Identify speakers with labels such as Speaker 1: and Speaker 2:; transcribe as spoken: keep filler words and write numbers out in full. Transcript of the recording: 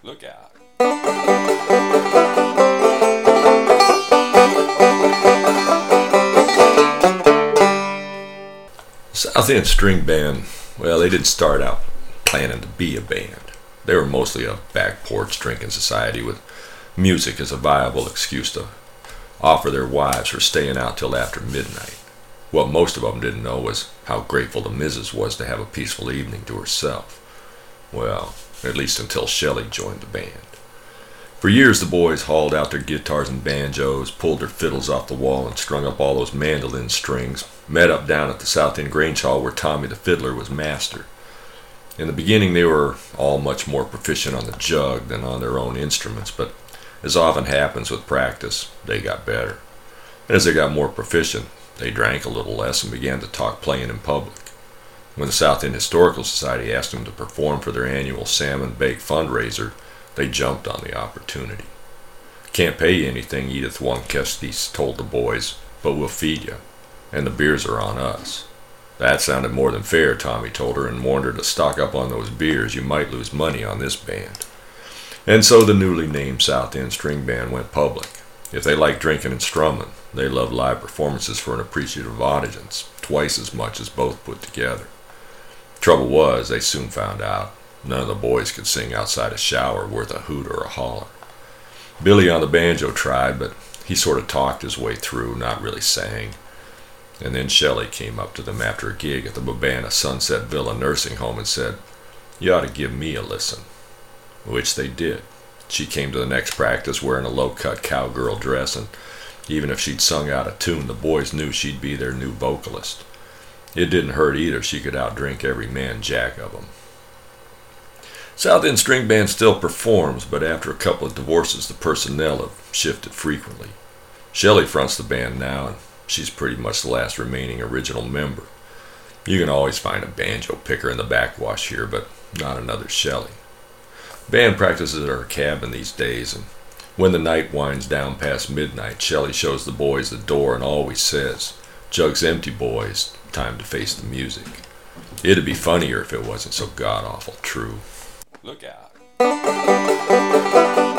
Speaker 1: Look out. South End String Band, well, they didn't start out planning to be a band. They were mostly a back porch drinking society with music as a viable excuse to offer their wives for staying out till after midnight. What most of them didn't know was how grateful the missus was to have a peaceful evening to herself. Well, at least until Shelley joined the band. For years the boys hauled out their guitars and banjos, pulled their fiddles off the wall and strung up all those mandolin strings, met up down at the South End Grange Hall where Tommy the fiddler was master. In the beginning they were all much more proficient on the jug than on their own instruments, but as often happens with practice, they got better. And as they got more proficient, they drank a little less and began to talk playing in public. When the South End Historical Society asked them to perform for their annual salmon bake fundraiser, they jumped on the opportunity. "Can't pay you anything," Edith Wonkesty told the boys, "but we'll feed you, and the beers are on us." That sounded more than fair, Tommy told her, and warned her to stock up on those beers. You might lose money on this band. And so the newly named South End String Band went public. If they liked drinking and strumming, they loved live performances for an appreciative audience, twice as much as both put together. Trouble was, they soon found out, none of the boys could sing outside a shower worth a hoot or a holler. Billy on the banjo tried, but he sort of talked his way through, not really sang. And then Shelley came up to them after a gig at the Babana Sunset Villa nursing home and said, "You ought to give me a listen." Which they did. She came to the next practice wearing a low-cut cowgirl dress, and even if she'd sung out of tune, the boys knew she'd be their new vocalist. It didn't hurt either. She could outdrink every man jack of them. South End String Band still performs, but after a couple of divorces, the personnel have shifted frequently. Shelley fronts the band now, and she's pretty much the last remaining original member. You can always find a banjo picker in the backwash here, but not another Shelley. Band practices at her cabin these days, and when the night winds down past midnight, Shelley shows the boys the door and always says, "Jug's empty, boys. Time to face the music." It'd be funnier if it wasn't so god-awful true. Look out.